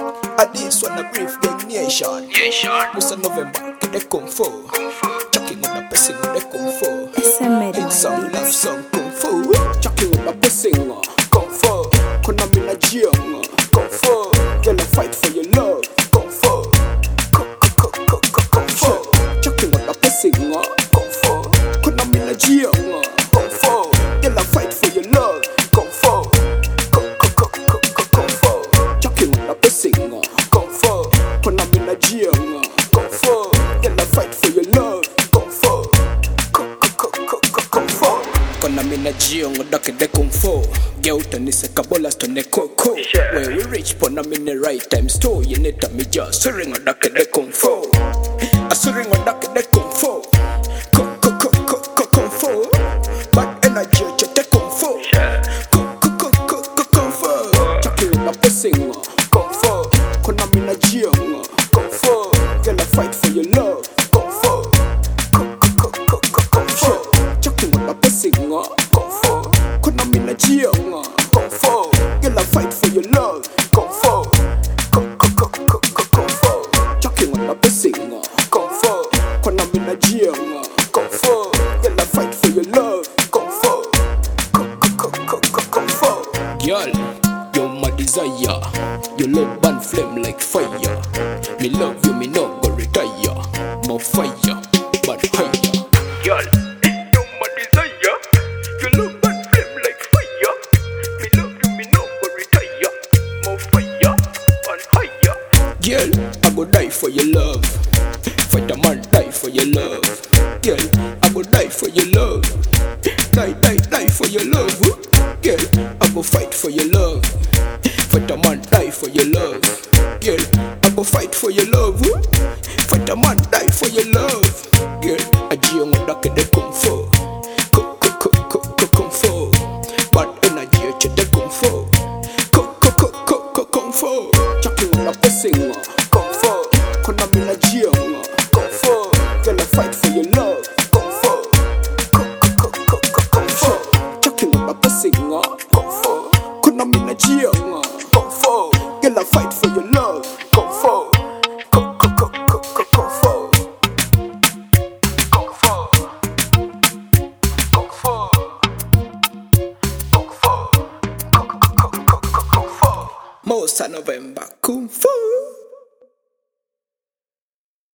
And this one a brief gang nation. Musa November, get the kung fu. Chucking on the person with the kung fu. It's some love song kung fu. Chucking on the person kung fu. Konami na jiong kung fu. Girl I fight for your love kung fu. Kung fu. Chucking on the person kung fu. Konami na jiong kung fu. Girl I fight for your love kung fu. Kung fu. Chucking on the person kung fu. Konami na jiong kung fu. Girl I fight for your love kung fu. Kung fu. Konami na jiong odake de kung fu. Geuta ni se kabola stone koko. When we reach Ponami in the right time store, you need to me just suring odake de kung fu. A suring odake de kung fu. Kung fu. Bad energy chete kung fu. Kung fu. Chucking on the passing kung fu. Konami na jiong kung fu. Girl I fight for your love kung fu. Kung fu. Chucking on the passing kung fu. Konami na jiong kung fu. Girl I fight for your love kung fu. Kung fu. Chucking on the passing kung fu. Konami na jiong kung fu. Girl I fight for your love kung fu. Kung fu. Girl, you're my desire. Your love burn flame like fire. Me love you, me no go retire. More fire, but higher. Girl, you're my desire. Your love burn flame like fire. Me love you, me no go retire. More fire, but higher. Girl, I go die for your love. Fight a man, die for your love. Girl, I go die for your love. Die for your love. Girl, I go fight for your love. Fight a man, die for your love. Girl, I go fight for your love. Fight a man, die for your love. Girl, I jiong odake de kung fu. Kung fu. Bad energy chete kung fu. Kung fu. Chucking on the passing kung fu. Konami na jiong kung fu. Girl I fight for your love kung fu. Kung fu. Chucking on the passing kung fu. Konami na jiong kung fu. Girl I fight for your love kung fu. Kung fu. Kung fu. Kung fu. Musa November kung fu.